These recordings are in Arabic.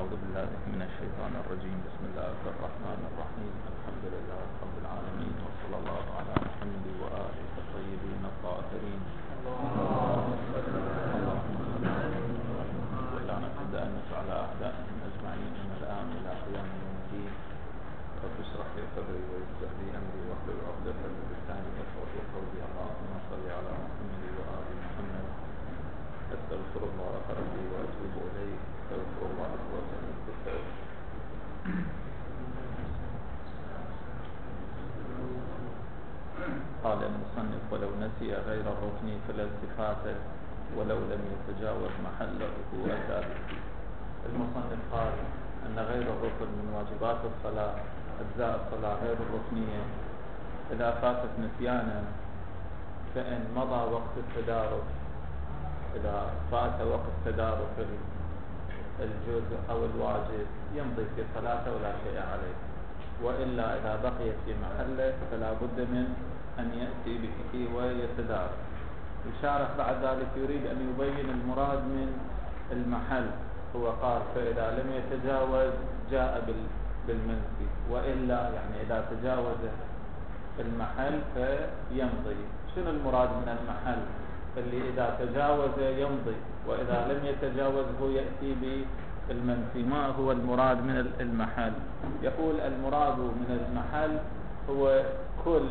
أعوذ بالله من الشيطان الرجيم. بسم الله الرحمن الرحيم. الحمد لله رب العالمين، وصلى الله على محمد وآله الطيبين الطاهرين. اللهم صل ولا نفد أنك على أعدائهم أجمعين من الآن إلى قيام يوم الدين. رب اشرح لي صدري ويسر لي أمري واحلل عقدة من لساني يفقهوا قولي. اللهم صل على محمد وآل محمد. أستغفر الله ربي وأتوب إليه. أستغفر الله وأتوب إليه. قال المصنف: ولو نسي غير الركن فلا التفات ولو لم يتجاوز محله أتى به. المصنف قال أن غير الركن من واجبات الصلاة أجزاء الصلاة غير الركنية إذا فاتت نسيانا، فإن مضى وقت التدارك، إذا فات وقت تدارك الجزء أو الواجب يمضي في صلاته ولا شيء عليه، وإلا إذا بقي في محله فلا بد من أن يأتي به ويتدارك. الشارح بعد ذلك يريد أن يبين المراد من المحل. هو قال: فإذا لم يتجاوز جاء بالمنسي، وإلا يعني إذا تجاوز المحل فيمضي. شنو المراد من المحل؟ اللي إذا تجاوز يمضي، وإذا لم يتجاوزه يأتي بالمنسي. ما هو المراد من المحل؟ يقول: المراد من المحل هو كل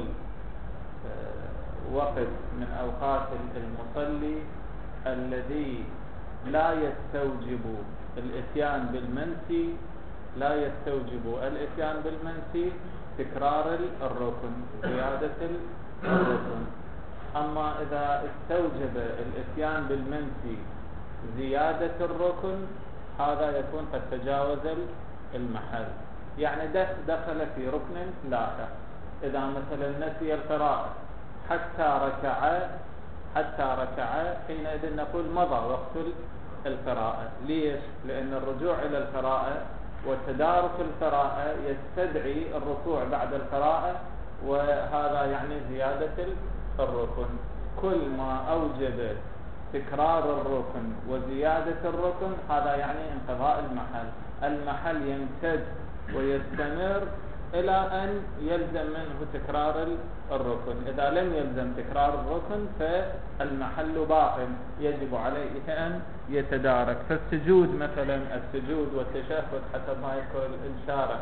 وقت من أوقات المصلي الذي لا يستوجب الإتيان بالمنسي، لا يستوجب الإتيان بالمنسي تكرار الركن، زيادة الركن. أما إذا استوجب الإتيان بالمنسي زيادة الركن هذا يكون قد تجاوز المحل، يعني دخل في ركن لاحق. إذا مثلا نسي القراءة حتى ركع حينئذ نقول مضى وقت القراءة. ليش؟ لأن الرجوع إلى القراءة وتدارك القراءة يستدعي الركوع بعد القراءة، وهذا يعني زيادة الركن. كل ما أوجب تكرار الركن وزيادة الركن هذا يعني انقضاء المحل. المحل يمتد ويستمر إلى أن يلزم منه تكرار الركن. إذا لم يلزم تكرار الركن فالمحل باق، يجب عليه أن يتدارك. فالسجود مثلا، السجود والتشهد حسب ما يذكر الشارع،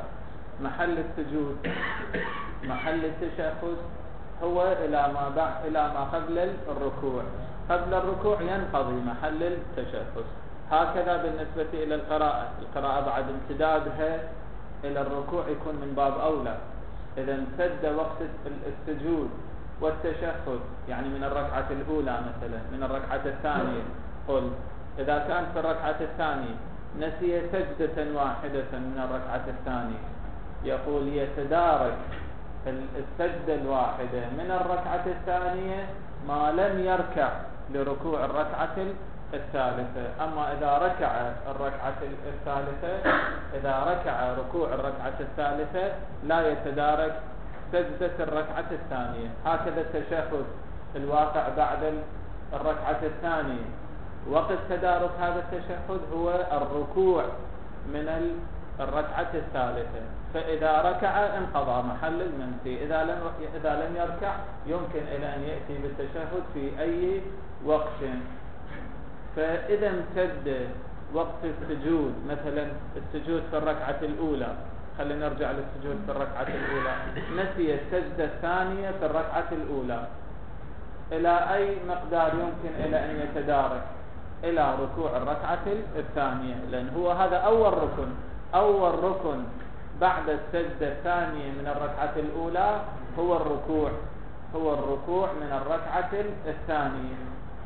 محل التشهد هو إلى ما قبل الركوع. قبل الركوع ينقضي محل التشهد. هكذا بالنسبة إلى القراءة بعد امتدادها إلى الركوع يكون من باب أولى. إذا امتد وقت السجود والتشهد، يعني من الركعة الأولى مثلا، من الركعة الثانية، قل إذا كان في الركعة الثانية نسي سجدة واحدة من الركعة الثانية، يقول يتدارك السجدة الواحدة من الركعة الثانية ما لم يركع لركوع الركعة الثالثة. أما إذا ركع الركعة الثالثة، إذا ركع ركوع الركعة الثالثة لا يتدارك سجدة الركعة الثانية. هكذا التشهد الواقع بعد الركعة الثانية، وقت تدارك هذا التشهد هو الركوع من الركعة الثالثة، فإذا ركع انقضى محل المنسي. إذا لم يركع يمكن إلى أن يأتي بالتشهد في أي وقت. فإذا امتد وقت السجود، مثلا السجود في الركعة الأولى، خلينا نرجع للسجود في الركعة الأولى، نسي السجدة الثانية في الركعة الأولى، إلى أي مقدار يمكن إلى أن يتدارك؟ إلى ركوع الركعة الثانية، لأن هو هذا أول ركن بعد السجدة الثانية من الركعة الأولى هو الركوع من الركعة الثانية.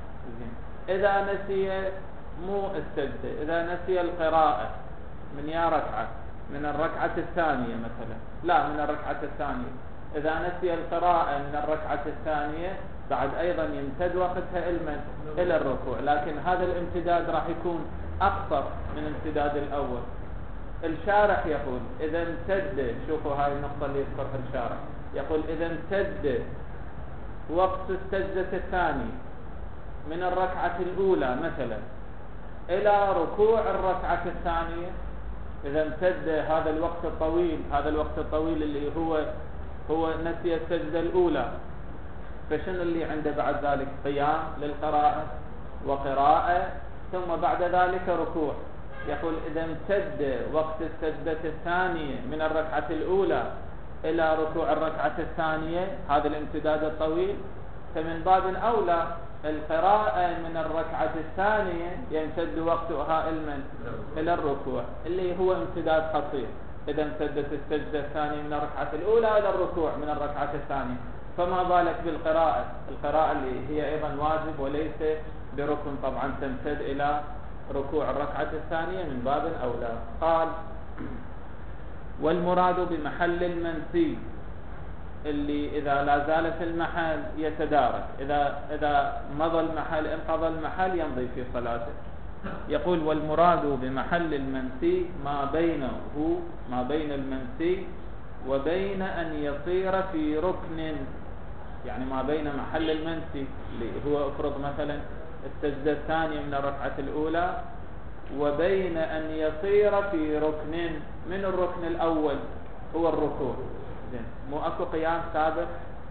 إذا نسي مو السجدة، إذا نسي القراءة من ركعة، من الركعة الثانية مثلا، لا من الركعة الثانية، إذا نسي القراءة من الركعة الثانية بعد أيضا يمتد وقتها إلى الركوع، لكن هذا الامتداد راح يكون أقصر من امتداد الأول. الشارح يقول إذا امتد، شوفوا هاي النقطة اللي يذكرها الشارح، يقول إذا امتد وقت السجدة الثانية من الركعة الأولى مثلا إلى ركوع الركعة الثانية، إذا امتد هذا الوقت الطويل، هذا الوقت الطويل اللي هو نسي السجدة الأولى، فشنو اللي عنده بعد ذلك؟ قيام للقراءة وقراءة ثم بعد ذلك ركوع. يقول إذا امتد وقت السجدة الثانية من الركعة الأولى إلى ركوع الركعة الثانية، هذا الامتداد الطويل، فمن باب أولى القراءة من الركعة الثانية يمتد وقتها إلى الركوع اللي هو امتداد قصير. إذا امتدت السجدة الثانية من الركعة الأولى إلى الركوع من الركعة الثانية، فما بالك بالقراءة، القراءة اللي هي أيضا واجب وليس بركن طبعا تمتد إلى ركوع الركعة الثانية من باب أولى. قال والمراد بمحل المنسي اللي إذا لا زال في المحل يتدارك، إذا مضى المحل انقضى المحل يمضي في صلاته. يقول والمراد بمحل المنسي ما بين المنسي وبين أن يصير في ركن، يعني ما بين محل المنسي اللي هو افرض مثلا السجدة الثانية من الركعة الأولى وبين أن يصير في ركن من الركن الأول هو الركوع. مو أكو قيام سابق،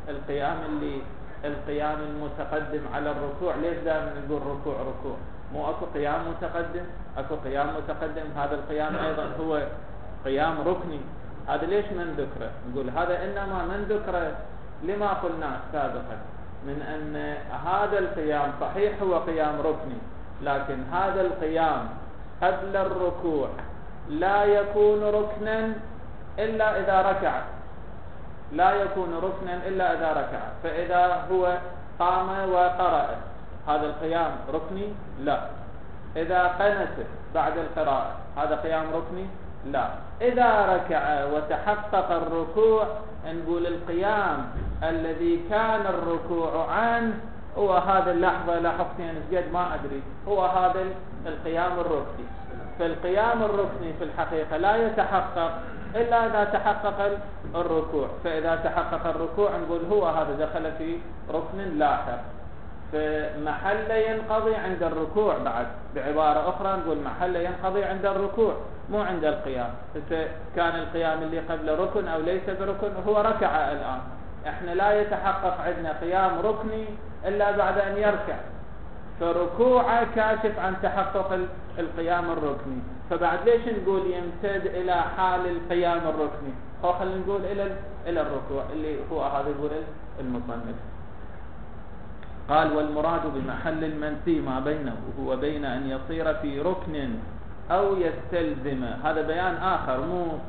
القيام المتقدم على الركوع، ليش دائما نقول ركوع؟ مو أكو قيام متقدم؟ أكو قيام متقدم، هذا القيام أيضا هو قيام ركني. هذا ليش من ذكره؟ نقول هذا إنما من ذكره لما قلنا سابقا من أن هذا القيام صحيح هو قيام ركني، لكن هذا القيام قبل الركوع لا يكون ركنا إلا إذا ركع، لا يكون ركنا إلا إذا ركع. فإذا هو قام وقرأ هذا القيام ركني؟ لا. إذا قنت بعد القراءة هذا قيام ركني؟ لا. إذا ركع وتحقق الركوع نقول القيام الذي كان الركوع عنه هو هذا اللحظة، لاحظتين قد ما أدري، هو هذا القيام الركني. فالقيام الركني في الحقيقة لا يتحقق إلا إذا تحقق الركوع، فإذا تحقق الركوع نقول هو هذا دخل في ركن لاحق، فمحل ينقضي عند الركوع. بعد بعبارة أخرى نقول محل ينقضي عند الركوع مو عند القيام. كان القيام اللي قبل ركن أو ليس بركن هو ركع الآن، احنا لا يتحقق عندنا قيام ركني إلا بعد أن يركع، فركوعه كاشف عن تحقق القيام الركني. فبعد ليش نقول يمتد إلى حال القيام الركني؟ أو خلينا نقول إلى الركوع اللي هو هذا يقول المصنف. قال والمراد بمحل المنسي ما بينه وبين أن يصير في ركن أو يستلزم. هذا بيان آخر،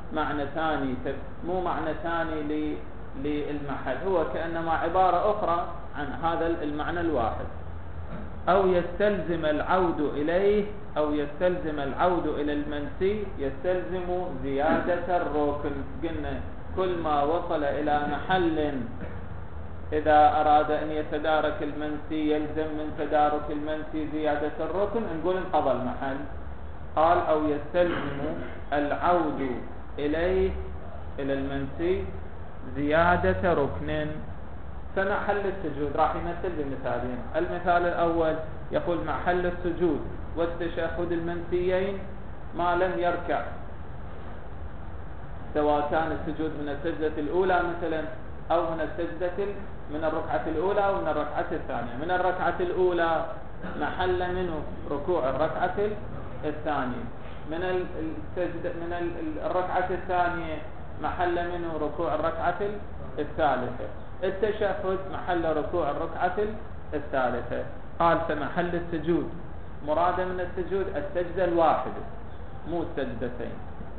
مو معنى ثاني للمحل، هو كأنما عبارة أخرى عن هذا المعنى الواحد. أو يستلزم العود إليه، أو يستلزم العود إلى المنسي يستلزم زيادة الركن. قلنا كل ما وصل إلى محل إذا أراد أن يتدارك المنسي يلزم من تدارك المنسي زيادة الركن، نقول انقضى المحل. قال أو يستلزم العود إليه إلى المنسي زيادة ركن. فمحل السجود راح يمثل بمثالين. المثال الأول يقول محل السجود والتشهد المنسيين ما لم يركع، سواء كان السجود من السجدة الأولى مثلا أو من الركعة الأولى أو من الركعة الثانية. من الركعة الأولى محل منه ركوع الركعة الثانية، من الركعة الثانية محل منه ركوع الركعة الثالثة. التشهد محل ركوع الركعة الثالثة. قال فمحل السجود مراد من السجود السجدة الواحدة مو السجدتين.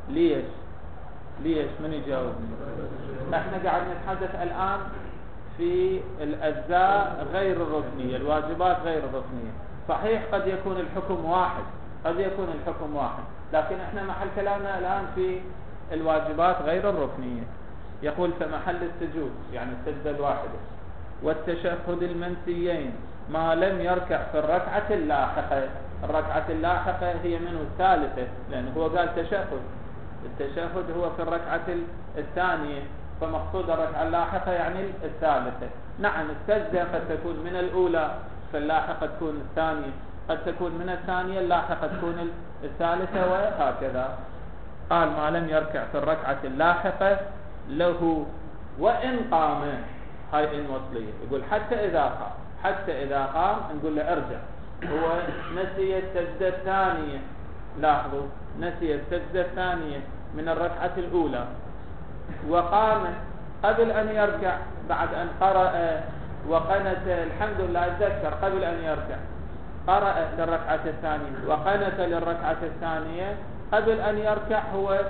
ليش من يجاوبني؟ احنا قاعد نتحدث الآن في الأجزاء غير الركنية، الواجبات غير الركنية. صحيح قد يكون الحكم واحد، لكن احنا محل كلامنا الآن في الواجبات غير الركنية. يقول فمحل السجود يعني السجدة الواحدة والتشهد المنسيين ما لم يركع في الركعة اللاحقة. الركعة اللاحقة هي منه الثالثة، لأنه هو قال التشهد هو في الركعة الثانية، فمقصود الركعة اللاحقة يعني الثالثة. نعم السجدة قد تكون من الأولى فاللاحقة تكون الثانية، قد تكون من الثانية اللاحقة تكون الثالثة، وهكذا. قال ما لم يركع في الركعة اللاحقة له وإن قام. هاي إن وصلية. يقول حتى إذا قام نقول له ارجع. هو نسي السجدة الثانية، لاحظوا، نسي السجدة الثانية من الركعة الأولى وقام قبل أن يركع بعد أن قرأ وقنت، الحمد لله أتذكر قبل أن يركع قرأ للركعة الثانية وقنت للركعة الثانية. قبل أن يركع هو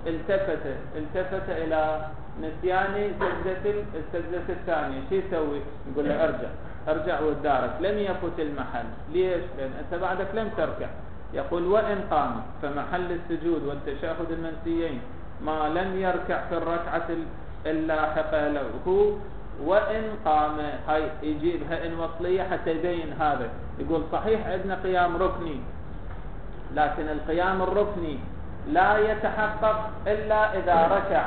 التفت إلى نسيان السجدة الثانية. شو يسوي؟ يقول له ارجع وتدارك، لم يفت المحل. ليش؟ لأن أنت بعدك لم تركع. يقول وإن قام، فمحل السجود والتشهد المنسيين ما لم يركع في الركعة اللاحقة له وإن قام. هاي يجيبها إن وصلية حتى يبين هذا. يقول صحيح عندنا قيام ركني، لكن القيام الركني لا يتحقق إلا إذا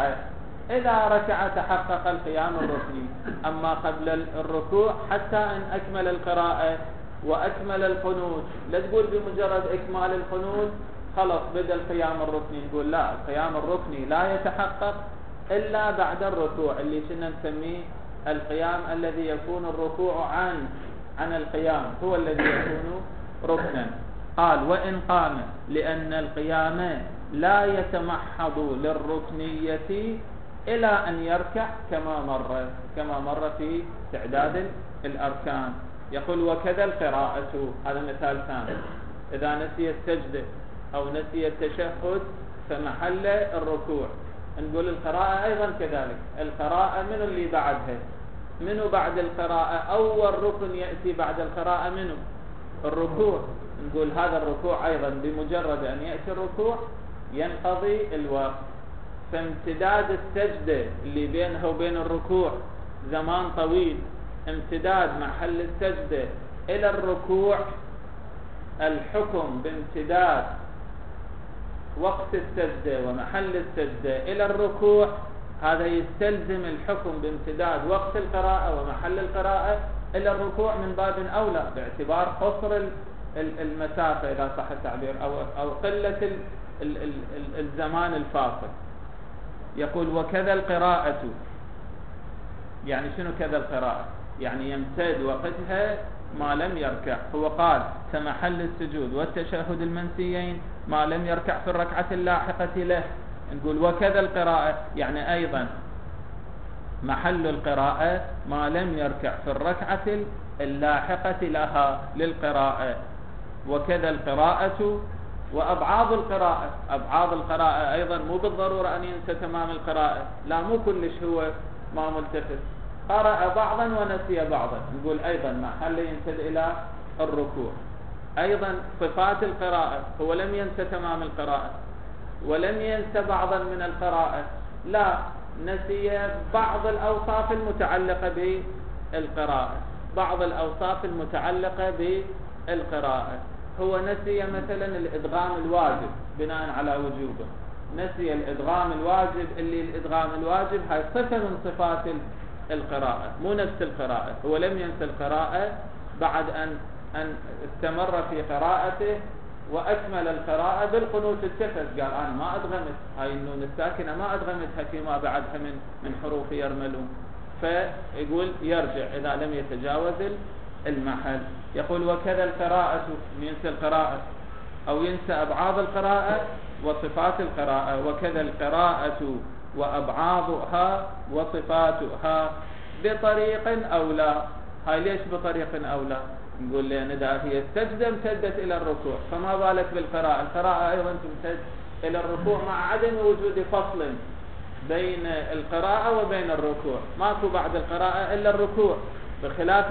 ركع تحقق القيام الركني. أما قبل الركوع حتى أن أكمل القراءة وأكمل القنوت، لا تقول بمجرد إكمال القنوت خلص بدأ القيام الركني. نقول لا، القيام الركني لا يتحقق إلا بعد الركوع، اللي كنا نسميه القيام الذي يكون الركوع عن القيام، هو الذي يكون ركنا. قال وإن قام، لأن القيام لا يتمحض للركنية إلى أن يركع كما مر في تعداد الأركان. يقول وكذا القراءة. هذا مثال ثاني. إذا نسي السجدة أو نسي التشهد فمحل الركوع، نقول القراءة أيضا كذلك. القراءة من اللي بعدها؟ منه بعد القراءة أول ركن يأتي بعد القراءة منه الركوع. نقول هذا الركوع أيضا بمجرد أن يأتي الركوع ينقضي الوقت. فامتداد السجدة اللي بينها وبين الركوع زمان طويل، امتداد محل السجدة إلى الركوع، الحكم بامتداد وقت السجدة ومحل السجدة إلى الركوع، هذا يستلزم الحكم بامتداد وقت القراءة ومحل القراءة إلى الركوع من باب أولى، باعتبار قصر المسافة إذا صح التعبير أو قلة الزمان الفاصل. يقول وكذا القراءة. يعني شنو كذا القراءة؟ يعني يمتد وقتها ما لم يركع. هو قال كمحل السجود والتشهد المنسيين ما لم يركع في الركعة اللاحقة له. نقول وكذا القراءة، يعني أيضا محل القراءة ما لم يركع في الركعة اللاحقة لها للقراءة. وكذا القراءة وأبعاض القراءة. أبعاض القراءة أيضا مو بالضرورة أن ينسى تمام القراءة، لا مو كلش هو ما ملتفت، قرأ بعضا ونسي بعضا، نقول أيضا محل ينسد إلى الركوع. أيضا صفات القراءة، هو لم ينسى تمام القراءة ولم ينسى بعضا من القراءة، لا، نسي بعض الأوصاف المتعلقة بالقراءة، بعض الأوصاف المتعلقة بالقراءة. هو نسي مثلا الإدغام الواجب بناء على وجوبه، نسي الإدغام الواجب، اللي الإدغام الواجب هاي صفة من صفات القراءة مو نفس القراءة. هو لم ينسى القراءة بعد أن استمر في قراءته وأكمل القراءة بالقنوت التفت، قال أنا ما أدغمت هاي النون الساكنة، ما أدغمتها فيما بعدها من حروف يرملون، فيقول يرجع إذا لم يتجاوز المحل. يقول وكذا القراءة، ينسى القراءة أو ينسى أبعاض القراءة وصفات القراءة. وكذا القراءة وأبعاضها وصفاتها بطريق أولى. هاي ليش بطريق أولى؟ نقول لأن إذا هي السجدة امتدت إلى الركوع فما بالك بالقراءة. القراءة أيضا تمتد إلى الركوع مع عدم وجود فصل بين القراءة وبين الركوع، ماكو بعد القراءة إلا الركوع، بخلاف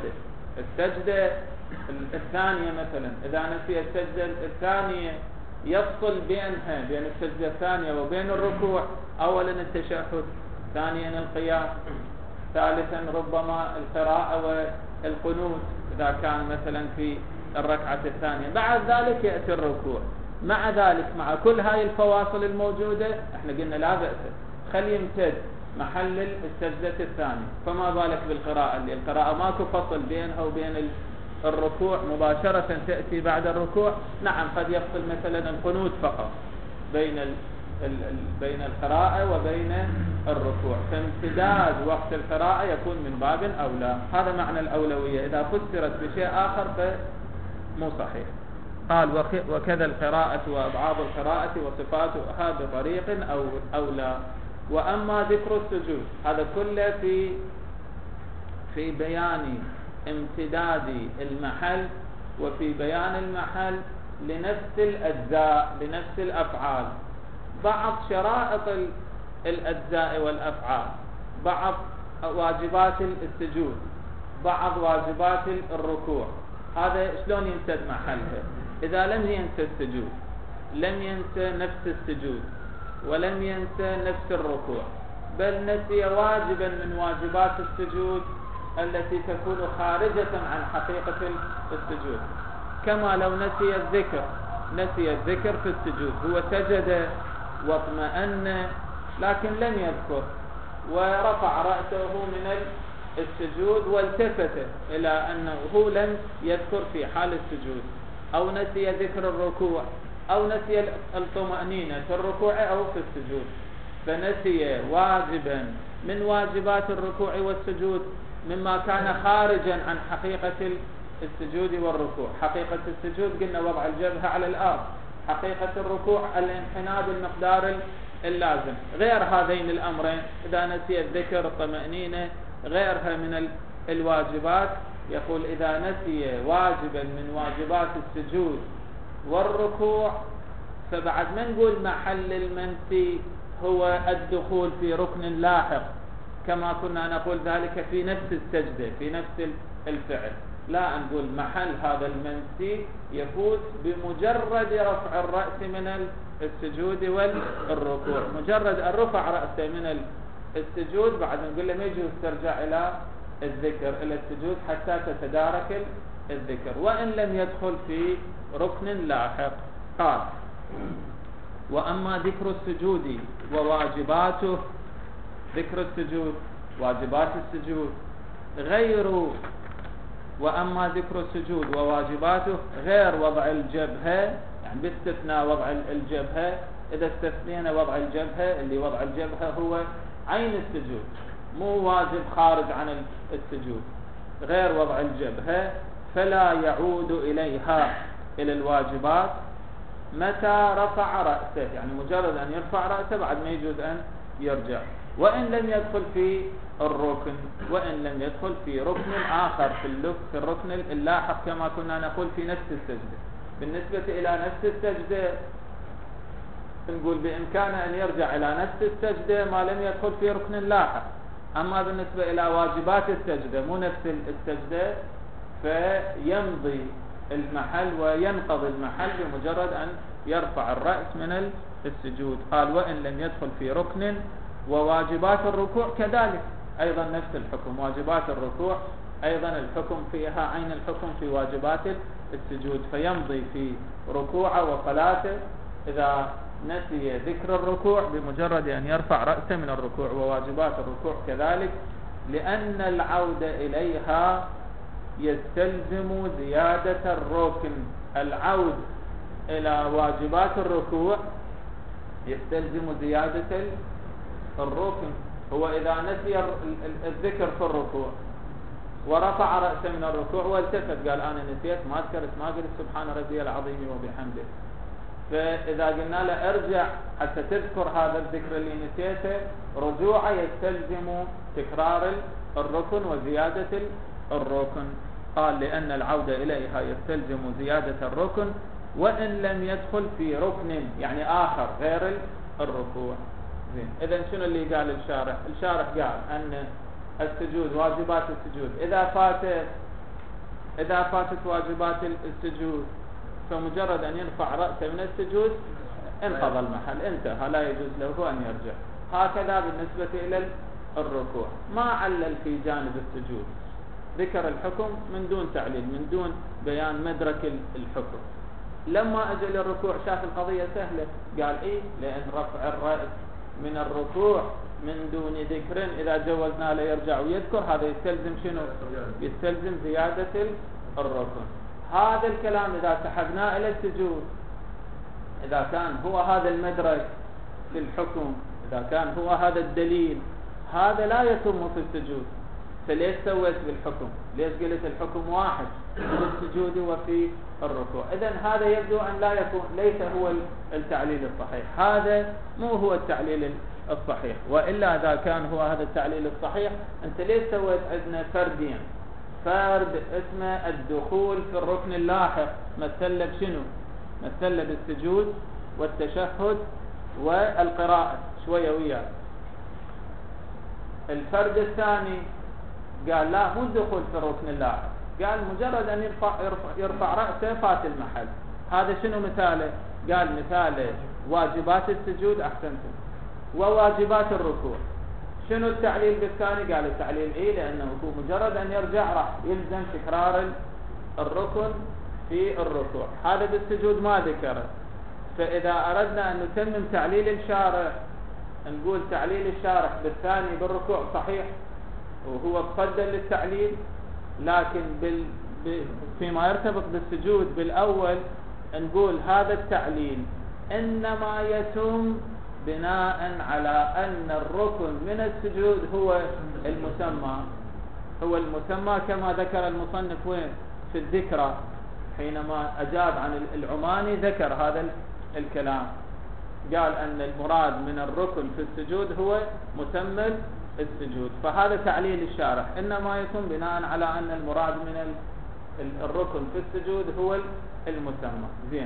السجدة الثانية مثلا إذا نسي السجدة الثانية يفصل بينها، بين السجدة الثانية وبين الركوع، أولا التشهد، ثانيا القيام، ثالثا ربما القراءة والقنوت إذا كان مثلا في الركعة الثانية، بعد ذلك يأتي الركوع. مع ذلك مع كل هاي الفواصل الموجودة احنا قلنا لا بأس، خلي يمتد محل السجدة الثانية، فما بالك بالقراءة اللي القراءة ماكو فصل بينها وبين الركوع، مباشرة تأتي بعد الركوع. نعم قد يفصل مثلا القنوت فقط بين بين القراءة وبين الركوع، فامتداد وقت القراءة يكون من باب أولى. هذا معنى الأولوية، إذا فسرت بشيء آخر فمو صحيح. قال وكذا القراءة وأبعاد القراءة وصفاتها بطريق أو أولى. وأما ذكر السجود هذا كله في بيان امتداد المحل وفي بيان المحل لنفس الأجزاء لنفس الأفعال. بعض شرائط الأجزاء والأفعال، بعض واجبات السجود، بعض واجبات الركوع، هذا شلون يمتد محلها؟ إذا لم ينسى السجود، لم ينسى نفس السجود، ولم ينسى نفس الركوع، بل نسي واجبا من واجبات السجود التي تكون خارجة عن حقيقة السجود، كما لو نسي الذكر في السجود، هو سجد واطمأن لكن لم يذكر، ورفع رأسه من السجود والتفت إلى أنه لم يذكر في حال السجود، أو نسي ذكر الركوع، أو نسي الطمأنينة في الركوع أو في السجود، فنسي واجبا من واجبات الركوع والسجود مما كان خارجا عن حقيقة السجود والركوع. حقيقة السجود قلنا وضع الجبهة على الأرض، حقيقة الركوع الانحناء بالمقدار اللازم. غير هذين الأمرين إذا نسي الذكر الطمأنينة غيرها من الواجبات، يقول إذا نسي واجبا من واجبات السجود والركوع فبعد ما نقول محل المنسي هو الدخول في ركن لاحق كما كنا نقول ذلك في نفس السجدة في نفس الفعل، لا نقول محل هذا المنسي يفوت بمجرد رفع الرأس من السجود والركوع. مجرد أن رفع رأسه من السجود بعد نقول له ما يجوز ترجع إلى الذكر إلى السجود حتى تتدارك الذكر وإن لم يدخل في ركن لاحق. قال وأما ذكر السجود وواجباته، ذكر السجود واجبات السجود غير، وأما ذكر السجود وواجباته غير وضع الجبهة، يعني باستثناء وضع الجبهة. إذا استثنينا وضع الجبهة اللي وضع الجبهة هو عين السجود مو واجب خارج عن السجود، غير وضع الجبهة فلا يعود إليها إلى الواجبات متى رفع رأسه، يعني مجرد أن يرفع رأسه بعد ما يجوز أن يرجع، وإن لم يدخل في الركن، وإن لم يدخل في ركن آخر في الركن اللاحق كما كنا نقول في نفس السجدة. بالنسبة إلى نفس السجدة نقول بإمكانه أن يرجع إلى نفس السجدة ما لم يدخل في ركن لاحق. أما بالنسبة إلى واجبات السجدة مو نفس السجدة فيمضي المحل وينقضي المحل بمجرد أن يرفع الرأس من السجود. قال وإن لم يدخل في ركن. وواجبات الركوع كذلك أيضا نفس الحكم، واجبات الركوع أيضا الحكم فيها عين الحكم في واجبات السجود، فيمضي في ركوعه وصلاته إذا نسي ذكر الركوع بمجرد أن يرفع رأسه من الركوع. وواجبات الركوع كذلك لأن العودة إليها يستلزم زيادة الركن. العود إلى واجبات الركوع يستلزم زيادة الركن. هو إذا نسي الذكر في الركوع ورفع رأسه من الركوع والتفت قال أنا نسيت ما ذكرت ما قلت سبحان ربي العظيم وبحمده، فإذا قلنا له ارجع حتى تذكر هذا الذكر اللي نسيته رجوعه يستلزم تكرار الركن وزيادة الركن. قال لأن العودة إليها يستلزم زيادة الركن وإن لم يدخل في ركن يعني آخر غير الركوع. إذن شنو اللي قال الشارح؟ الشارح قال أن السجود واجبات السجود إذا فاتت واجبات السجود فمجرد أن يرفع رأسه من السجود انقضى المحل انتهى لا يجوز له أن يرجع. هكذا بالنسبة إلى الركوع ما علل في جانب السجود، ذكر الحكم من دون تعليل من دون بيان مدرك الحكم. لما أجل الركوع شاف القضية سهلة قال إيه لأن رفع الرأس من الركوع من دون ذكر إذا جوزنا له يرجع ويذكر هذا يستلزم شنو؟ يستلزم زيادة الركن. هذا الكلام إذا سحبناه إلى السجود إذا كان هو هذا المدرك في الحكم، إذا كان هو هذا الدليل هذا لا يتم في السجود، فليش سويت بالحكم؟ ليش قلت الحكم واحد في السجود وفي الركوع؟ إذن هذا يبدو أن لا يكون، ليس هو التعليل الصحيح، هذا مو هو التعليل الصحيح. وإلا إذا كان هو هذا التعليل الصحيح، أنت ليش سويت عندنا فردين؟ فرد اسمه الدخول في الركن اللاحق، مثل بشنو؟ مثل بالسجود والتشهد والقراءة شوية وياه. الفرد الثاني قال لا، مو الدخول في الركن اللاحق، قال مجرد أن يرفع رأسه فات المحل. هذا شنو مثاله؟ قال مثاله واجبات السجود، أحسنتم، وواجبات الركوع. شنو التعليل بالثاني؟ قال التعليل إيه، لأنه هو مجرد أن يرجع راح يلزم تكرار الركن في الركوع. هذا بالسجود ما ذكره. فإذا أردنا أن نتمم تعليل الشارح، نقول تعليل الشارح بالثاني بالركوع صحيح وهو مقدر للتعليل، لكن فيما يرتبط بالسجود بالأول نقول هذا التعليل إنما يتم بناء على أن الركن من السجود هو المسمى كما ذكر المصنف وين في الذكرى، حينما أجاب عن العماني ذكر هذا الكلام، قال أن المراد من الركن في السجود هو مسمى السجود. فهذا تعليل الشارح، إنما يتم بناء على أن المراد من الركن في السجود هو المسمى. زين.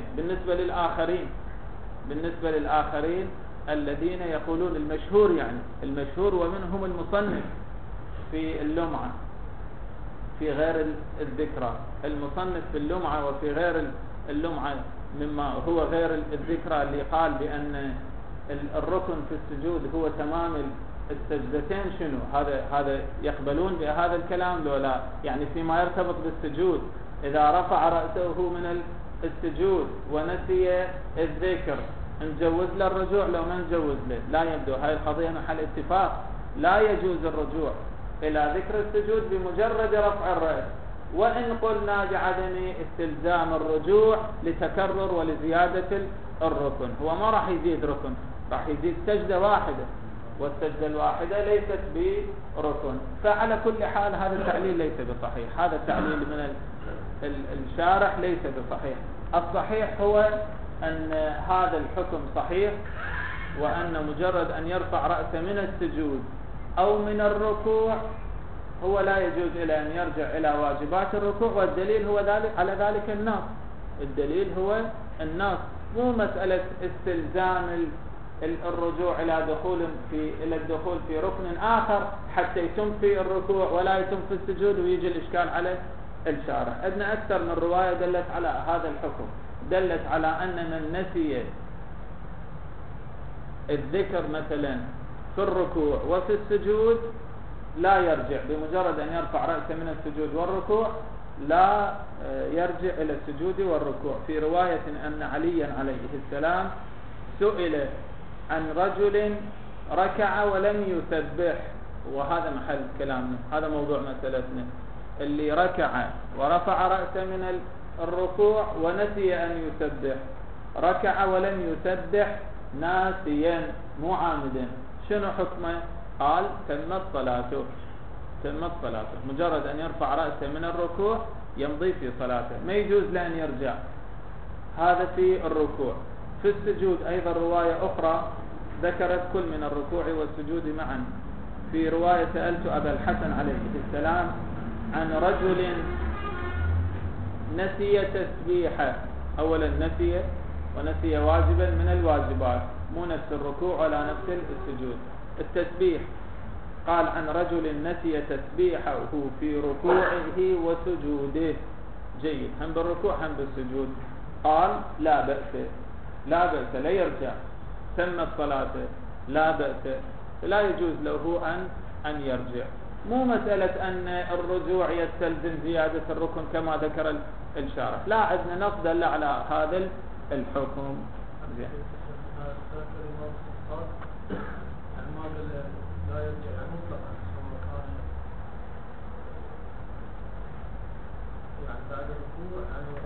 بالنسبة للآخرين الذين يقولون المشهور، يعني المشهور ومنهم المصنف في اللمعة في غير الذكرى، المصنف في اللمعة وفي غير اللمعة مما هو غير الذكرى، اللي قال بأن الركن في السجود هو تمام السجدتين. شنو هذا يقبلون بهذا الكلام لو لا؟ يعني فيما يرتبط بالسجود، إذا رفع رأسه من السجود ونسي الذكر نجوز له الرجوع لو ما نجوز له؟ لا يبدو هاي القضية محل اتفاق، لا يجوز الرجوع إلى ذكر السجود بمجرد رفع الرأس، وإن قلنا بعدم استلزام الرجوع لتكرر ولزيادة الركن. هو ما راح يزيد ركن، راح يزيد سجدة واحدة، والسجدة الواحدة ليست بركن. فعلى كل حال هذا التعليل ليس بصحيح، هذا التعليل من الشارح ليس بصحيح. الصحيح هو أن هذا الحكم صحيح، وأن مجرد أن يرفع رأسه من السجود أو من الركوع هو لا يجوز إلى أن يرجع إلى واجبات الركوع. والدليل هو على ذلك النص، الدليل هو النص، مو مسألة استلزام الرجوع إلى الدخول في ركن آخر حتى يتم في الركوع ولا يتم في السجود ويجي الإشكال على الشارح. عندنا أكثر من رواية دلت على هذا الحكم، دلت على أن من نسي الذكر مثلا في الركوع وفي السجود لا يرجع، بمجرد أن يرفع رأسه من السجود والركوع لا يرجع إلى السجود والركوع. في رواية أن عليا عليه السلام سئل عن رجل ركع ولم يسبح، وهذا محل كلامنا، هذا موضوع مسألتنا، اللي ركع ورفع رأسه من الركوع ونسي أن يسبح، ركع ولم يسبح ناسيا مو عامدا، شنو حكمه؟ قال تمت صلاته، مجرد أن يرفع رأسه من الركوع يمضي في صلاته، ما يجوز له أن يرجع. هذا في الركوع. في السجود أيضا رواية أخرى ذكرت كل من الركوع والسجود معا. في رواية سألت أبا الحسن عليه السلام عن رجل نسي تسبيحه، أولا نسي ونسي واجبا من الواجبات، مو نفس الركوع ولا نفس السجود، التسبيح. قال عن رجل نسي تسبيحه في ركوعه وسجوده، جيد، هم بالركوع هم بالسجود. قال لا بأس لا يرجع، تمت صلاته لا بأس، لا يجوز له أن يرجع. مو مسألة أن الرجوع يستلزم زيادة الركن كما ذكر الشارح، لا، عندنا نص دل على هذا الحكم. زين.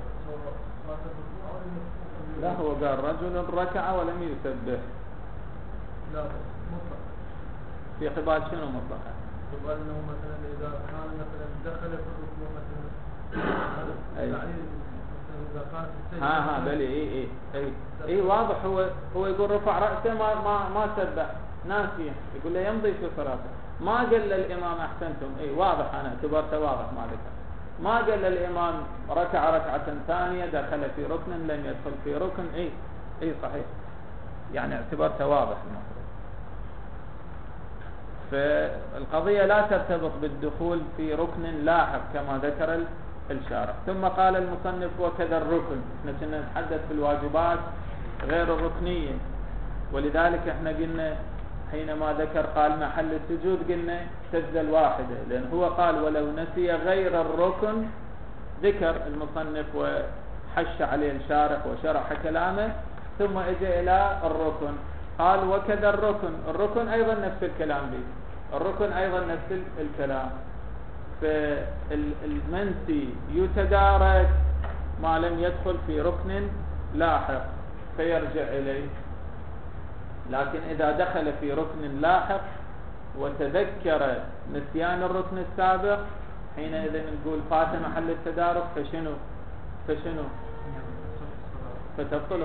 لا، هو قال رجل ركع ولم يسبح، لا بس مطلق. في قبال شنو مطلقة؟ قبال انه مثلا اذا كان مثلا دخل في الركوع مثلا أي. يعني مثلا اذا كانت السجدة ها بلي اي واضح. هو يقول رفع رأسه ما سبح ناسيا، يقول له يمضي في صلاته. ما قال للإمام أحسنتم، اي واضح، أنا اعتبرته واضح ما ذكر. ما قال للإمام ركع ركعة ثانية دخل في ركن لم يدخل في ركن. اي صحيح، يعني اعتبرته واضح المفروض. فالقضية لا ترتبط بالدخول في ركن لاحق كما ذكر الشارع. ثم قال المصنف وكذا الركن. احنا كنا نتحدث في الواجبات غير الركنية، ولذلك احنا قلنا حينما ذكر قال محل السجود قلنا سجدة الواحدة، لأن هو قال ولو نسي غير الركن، ذكر المصنف وحش عليه الشارح وشرح كلامه، ثم اجى إلى الركن قال وكذا الركن أيضا نفس الكلام به، الركن أيضا نفس الكلام. فالمنسي يتدارك ما لم يدخل في ركن لاحق فيرجع إليه، لكن إذا دخل في ركن لاحق وتذكر نسيان الركن السابق، حينئذ نقول فات محل التدارك فشنو فتبطل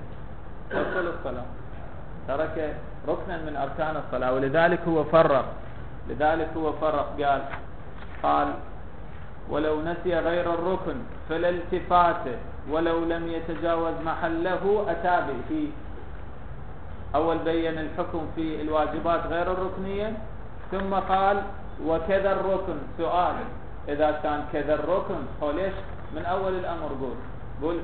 الصلاة، ترك ركنا من أركان الصلاة. ولذلك هو فرق قال ولو نسي غير الركن فلا التفات ولو لم يتجاوز محله أتى به. أول بين الحكم في الواجبات غير الركنية، ثم قال وكذا الركن. سؤال: إذا كان كذا الركن هو ليش من أول الأمر قول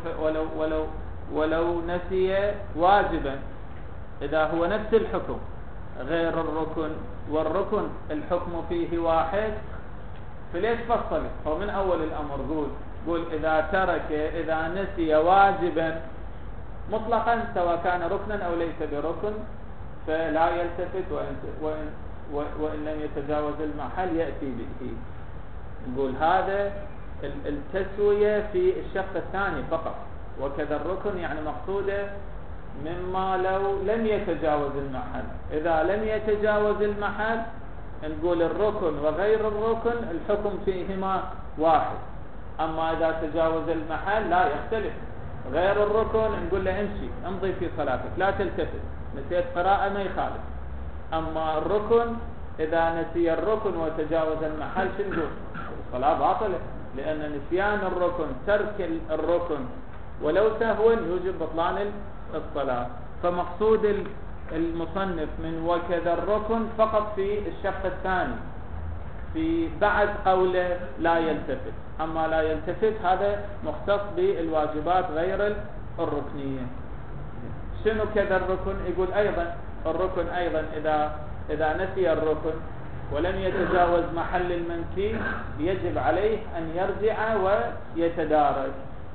ولو نسي واجبا، إذا هو نفس الحكم غير الركن والركن الحكم فيه واحد، فليش فصل؟ هو من أول الأمر قول إذا نسي واجبا مطلقا سواء كان ركنا أو ليس بركن فلا يلتفت، وإن لم يتجاوز المحل يأتي به. نقول هذا التسوية في الشق الثاني فقط، وكذا الركن يعني مقصوده مما لو لم يتجاوز المحل. إذا لم يتجاوز المحل نقول الركن وغير الركن الحكم فيهما واحد، أما إذا تجاوز المحل لا يختلف. غير الركن نقول له امضي في صلاتك لا تلتفت، نسيت قراءة ما يخالف. أما الركن إذا نسي الركن وتجاوز المحل شو نقول؟ الصلاة باطلة، لأن نسيان الركن ترك الركن ولو سهوا يوجب بطلان الصلاة. فمقصود المصنف من وكذا الركن فقط في الشق الثاني، في بعد قوله لا يلتفت. أما لا يلتفت هذا مختص بالواجبات غير الركنية. شنو كذا الركن؟ يقول أيضا الركن أيضا إذا نسي الركن ولم يتجاوز محل المنسي يجب عليه أن يرجع ويتدارك.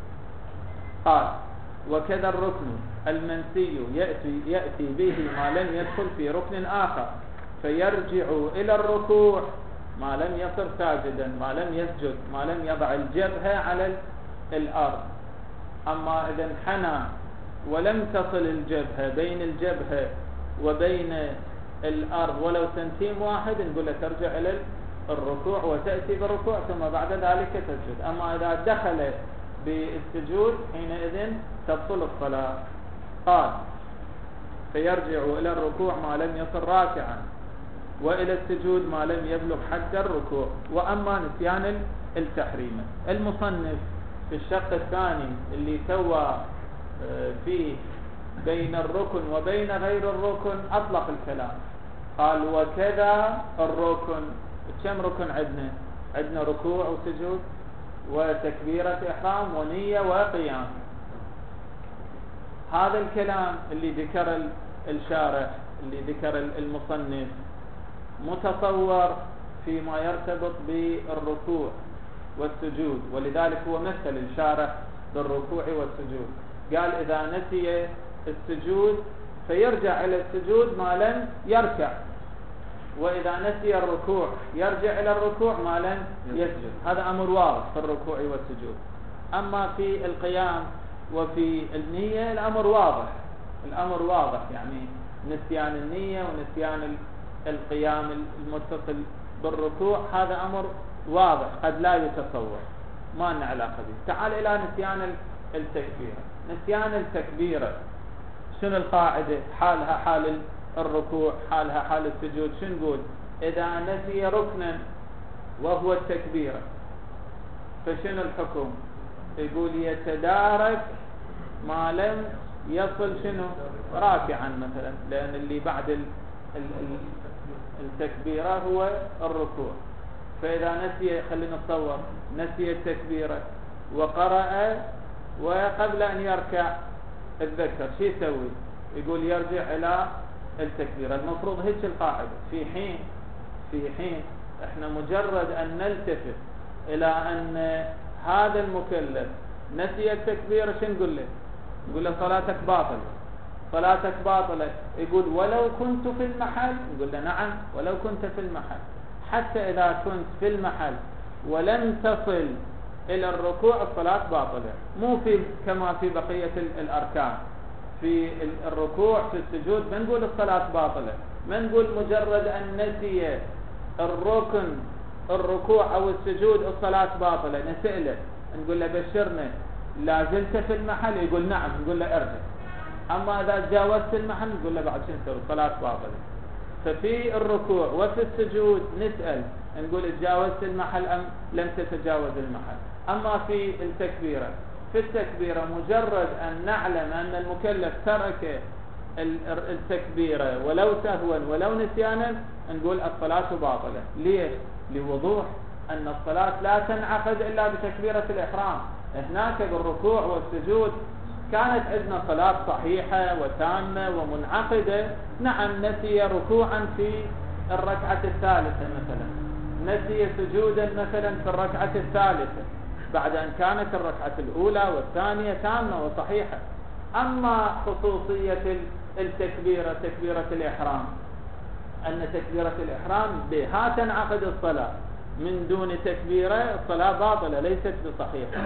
قال وكذا الركن المنسي يأتي به ما لم يدخل في ركن آخر فيرجع إلى الركوع ما لم يصر ساجدا، ما لم يسجد، ما لم يضع الجبهة على الأرض. أما إذا انحنى ولم تصل الجبهة بين الجبهة وبين الأرض ولو سنتيم واحد نقول له ترجع إلى الركوع وتأتي بالركوع ثم بعد ذلك تسجد. أما إذا دخل بالسجود حينئذ تبطل الصلاة. قال فيرجع إلى الركوع ما لم يصل راكعا وإلى السجود ما لم يبلغ حد الركوع. وأما نسيان التحريم، المصنف في الشق الثاني اللي سوى فيه بين الركن وبين غير الركن أطلق الكلام، قال وكذا الركن. كم ركن عندنا ركوع وسجود وتكبيرة إحرام ونية وقيام. هذا الكلام اللي ذكر الشارح اللي ذكر المصنف متصور فيما يرتبط بالركوع والسجود، ولذلك هو مثل الشارح بالركوع والسجود. قال إذا نسي السجود فيرجع إلى السجود ما لم يركع، وإذا نسي الركوع يرجع إلى الركوع ما لم يسجد. هذا أمر واضح في الركوع والسجود. أما في القيام وفي النية الأمر واضح، يعني نسيان النية ونسيان القيام المتصل بالركوع، هذا أمر واضح قد لا يتصور، ما لنا علاقة به. تعال إلى نسيان التكبيرة. نسيان التكبيرة شنو القاعدة؟ حالها حال الركوع، حالها حال السجود. شنو نقول؟ إذا نسي ركنا وهو التكبيرة فشنو الحكم؟ يقول يتدارك ما لم يصل شنو؟ راكعا مثلا، لأن اللي بعد التكبيرة هو الركوع. فإذا نسي، خلينا نتصور نسي التكبيرة وقرأ وقبل أن يركع الذكر، شو يسوي؟ يقول يرجع إلى التكبيرة. المفروض هيك القاعدة. في حين احنا مجرد أن نلتفت إلى أن هذا المكلف نسي التكبيرة، شو نقول له؟ نقول له صلاتك باطلة، صلاتك باطلة. يقول ولو كنت في المحل؟ نقول له نعم ولو كنت في المحل. حتى إذا كنت في المحل ولم تصل إلى الركوع الصلاة باطلة. مو كما في بقية الأركان. في الركوع في السجود ما نقول الصلاة باطلة، ما نقول مجرد أن نسي الركن الركوع أو السجود الصلاة باطلة. نسأله نقول له بشرنا لا زلت في المحل؟ يقول نعم، نقول له ارجع. أما إذا تجاوزت المحل نقول له بعد شنو نسوي؟ الصلاة باطلة. ففي الركوع وفي السجود نسأل نقول تجاوزت المحل أم لم تتجاوز المحل. أما في التكبيرة، في التكبيرة مجرد أن نعلم أن المكلف ترك التكبيرة ولو سهوا ولو نسيانا نقول الصلاة باطلة. ليش؟ لوضوح أن الصلاة لا تنعقد إلا بتكبيرة الإحرام. هناك بالركوع والسجود كانت عندنا صلاة صحيحة وتامة ومنعقدة. نعم نسي ركوعا في الركعة الثالثة مثلا، نسي سجودا مثلا في الركعة الثالثة بعد أن كانت الركعة الأولى والثانية تامة وصحيحة. أما خصوصية التكبيرة، تكبيرة الإحرام، أن تكبيرة الإحرام بها تنعقد الصلاة، من دون تكبيرة الصلاة باطلة ليست بصحيحة.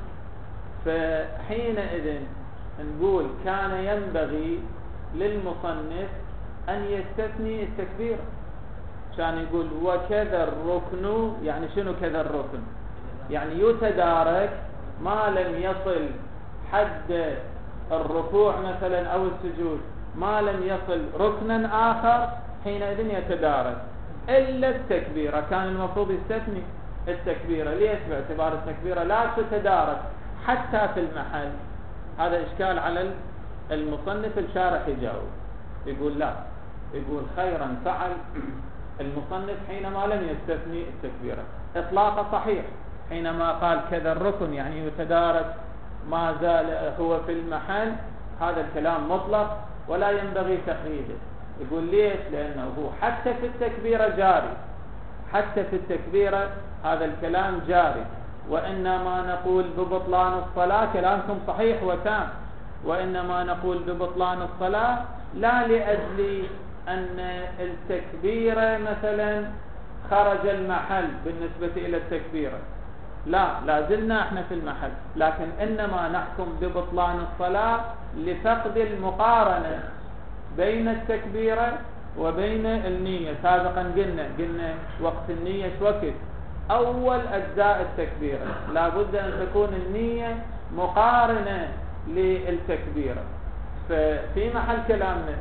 فحينئذ نقول كان ينبغي للمصنف أن يستثني التكبيرة. كان يقول وكذا الركن، يعني شنو كذا الركن؟ يعني يتدارك ما لم يصل حد الركوع مثلا أو السجود، ما لم يصل ركنا آخر حينئذ يتدارك إلا التكبيرة. كان المفروض يستثني التكبيرة. ليش؟ باعتبار التكبيرة لا تتدارك حتى في المحل. هذا إشكال على المصنف. الشارح يجاوب يقول لا، يقول خيرا فعل المصنف حينما لم يستثني التكبيرة. إطلاق صحيح حينما قال كذا الركن يعني يتدارك ما زال هو في المحل، هذا الكلام مطلق ولا ينبغي تقييده. يقول ليش؟ لأنه حتى في التكبيرة جاري، حتى في التكبيرة هذا الكلام جاري. وإنما نقول ببطلان الصلاة، كلامكم صحيح وتام، وإنما نقول ببطلان الصلاة لا لأجل أن التكبيرة مثلا خرج المحل بالنسبة إلى التكبيرة، لا زلنا احنا في المحل، لكن إنما نحكم ببطلان الصلاة لفقد المقارنة بين التكبيرة وبين النية. سابقا قلنا وقت النية وقت أول أجزاء التكبيرة لا بد أن تكون النية مقارنة للتكبيرة. ففي محل كلامنا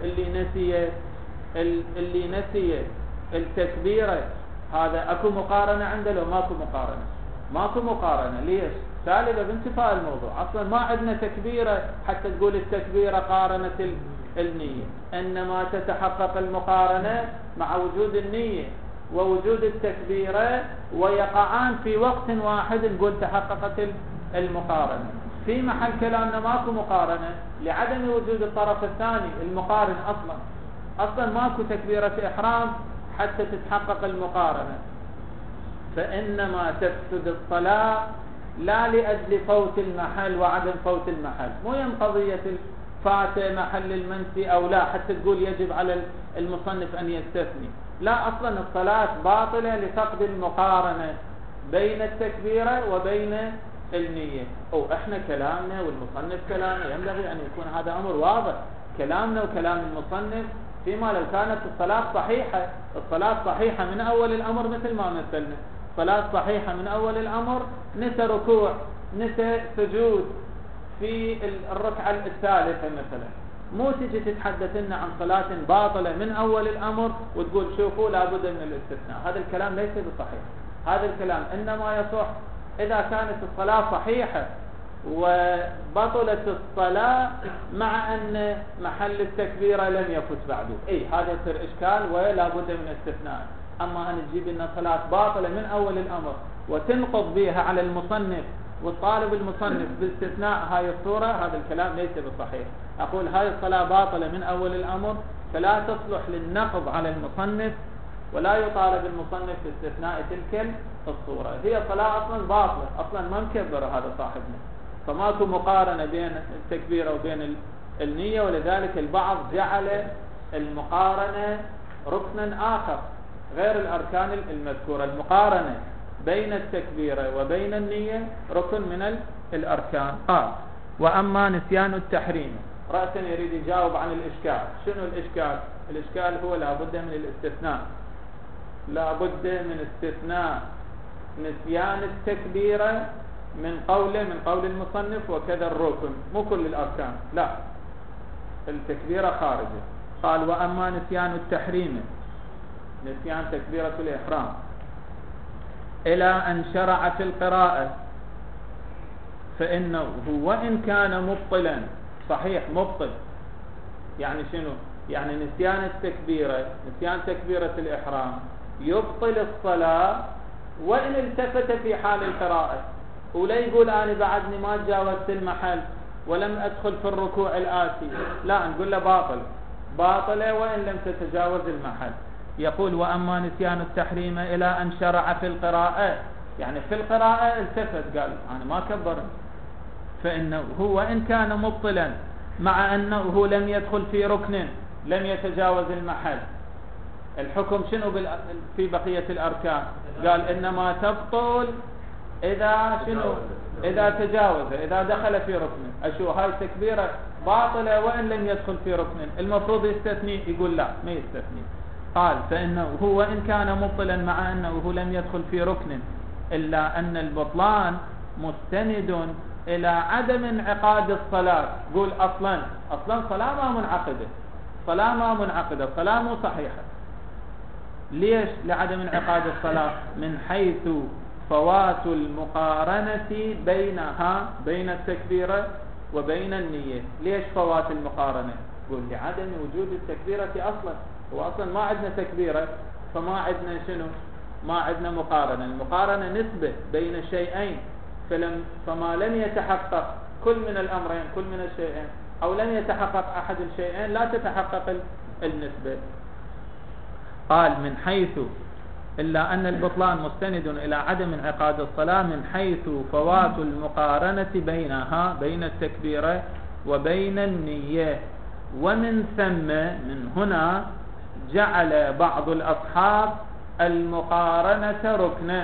اللي نسي التكبيرة هذا أكو مقارنة عنده لو ماكو مقارنة؟ ماكو مقارنة. ليش؟ سالبة بانتفاء الموضوع. أصلا ما عندنا تكبيرة حتى تقول التكبيرة قارنت النية، إنما تتحقق المقارنة مع وجود النية ووجود التكبيرة، ويقعان في وقت واحد نقول تحققت المقارنة. في محل كلامنا ماكو مقارنة لعدم وجود الطرف الثاني المقارن. أصلا ماكو تكبيرة إحرام حتى تتحقق المقارنة. فإنما تفسد الصلاة لا لأجل فوت المحل وعدم فوت المحل، مو ين قضية فات محل المنسي أو لا حتى تقول يجب على المصنف أن يستثني. لا، أصلا الصلاة باطلة لفقد المقارنة بين التكبيرة وبين النية. أو إحنا كلامنا والمصنف كلامنا ينبغي أن يكون هذا أمر واضح. كلامنا وكلام المصنف فيما لو كانت الصلاة صحيحة. الصلاة صحيحة من أول الأمر مثل ما مثلنا، صلاة صحيحة من أول الأمر، نسى ركوع نسى سجود في الركعة الثالثة مثلا، مو تجي تتحدث لنا عن صلاة باطلة من أول الأمر وتقول شوفوا لابد من الاستثناء. هذا الكلام ليس بصحيح. هذا الكلام إنما يصح إذا كانت الصلاة صحيحة وبطلت الصلاة مع أن محل التكبيرة لم يفت بعده، هذا يصير إشكال ولا بد من استثناء. أما أن تجيب لنا صلاة باطلة من أول الأمر وتنقض بها على المصنف والطالب المصنف باستثناء هاي الصورة، هذا الكلام ليس بصحيح. أقول هاي الصلاة باطلة من أول الأمر، فلا تصلح للنقض على المصنف ولا يطالب المصنف باستثناء تلك الصورة. هي صلاة أصلا باطلة، أصلا ما مكبر هذا صاحبنا، فماكو مقارنة بين التكبيرة وبين النية، ولذلك البعض جعل المقارنة ركنا آخر غير الأركان المذكورة. المقارنة بين التكبيرة وبين النية ركن من الأركان. قال وأما نسيان التحريم، رأسا يريد يجاوب عن الإشكال. شنو الإشكال؟ الإشكال هو لا بد من الاستثناء، لا بد من استثناء نسيان التكبيرة من قول المصنف وكذا الركن، مو كل الأركان، لا، التكبيرة خارجة. قال وأما نسيان التحريم، نسيان تكبيرة الإحرام إلى أن شرع في القراءة، فإنه وإن كان مبطلا، صحيح مبطل، يعني شنو؟ يعني نسيان التكبيرة، نسيان تكبيرة الإحرام يبطل الصلاة وإن التفت في حال القراءة، ولا يقول أنا بعدني ما تجاوزت المحل ولم أدخل في الركوع الآتي، لا، نقول له باطلة وإن لم تتجاوز المحل. يقول وأما نسيان التحريم إلى أن شرع في القراءة، يعني في القراءة التفت قال أنا ما كبرت، فإنه هو إن كان مبطلا مع أنه لم يدخل في ركن لم يتجاوز المحل، الحكم شنو في بقية الأركان؟ قال إنما تبطل إذا شنو؟ إذا تجاوز، إذا دخل في ركن. أشو هاي تكبيرة باطلة وإن لم يدخل في ركن، المفروض يستثني، يقول لا ما يستثني. قال فإنه هو إن كان مبطلا مع أنه لم يدخل في ركن، إلا أن البطلان مستند إلى عدم انعقاد الصلاة. قول أصلا صلاة ما منعقدة، صلاة ما منعقدة، صلاة مو صحيحة. ليش لعدم انعقاد الصلاة؟ من حيث فوات المقارنة بينها، بين التكبيرة وبين النية. ليش فوات المقارنة؟ قول لعدم وجود التكبيرة أصلا، وأصلا ما عندنا تكبيرة، فما عندنا شنو؟ ما عندنا مقارنة. المقارنة نسبة بين الشيئين، فما لم يتحقق كل من الأمرين، كل من الشيئين، أو لم يتحقق أحد الشيئين لا تتحقق النسبة. قال من حيث إلا أن البطلان مستند إلى عدم انعقاد الصلاة من حيث فوات المقارنة بينها، بين التكبيرة وبين النية. ومن ثم، من هنا، جعل بعض الأصحاب المقارنة ركنا.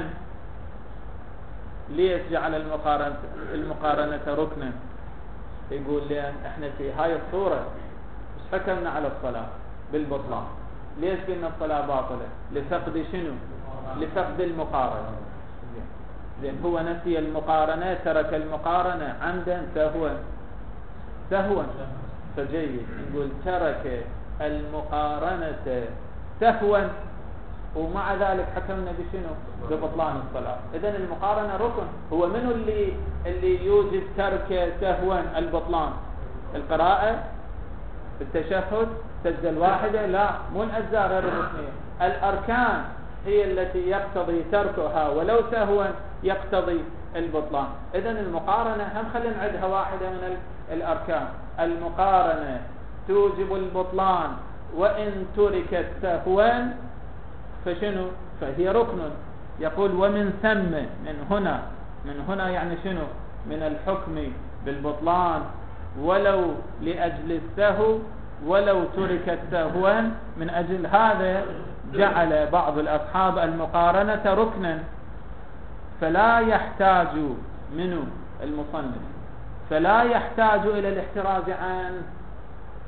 ليش جعل المقارنة ركنا؟ يقول لأن احنا في هاي الصورة مش حكمنا على الصلاة بالبطلان. ليش قلنا الصلاة باطلة؟ لفقد شنو؟ لفقد المقارنة. زين هو نسي المقارنة، ترك المقارنة عمدا سهوا، فجيد نقول ترك المقارنة سهوا ومع ذلك حكمنا بشنو؟ ببطلان الصلاة. إذن المقارنة ركن. هو منو اللي يوجب ترك سهوا البطلان؟ القراءة، التشهد، السجدة الواحدة؟ لا، مو الأجزاء غير الركنية. الأركان هي التي يقتضي تركها ولو سهوا يقتضي البطلان. إذن المقارنة هم خلينا نعدها واحدة من الأركان. المقارنة توجب البطلان وإن تركت سهوا فشنو؟ فهي ركن. يقول ومن ثم، من هنا يعني شنو؟ من الحكم بالبطلان ولو لأجل السهو ولو تركت سهوا. من أجل هذا جعل بعض الأصحاب المقارنة ركنا، فلا يحتاج منه المصنف، فلا يحتاج إلى الاحتراز عنه.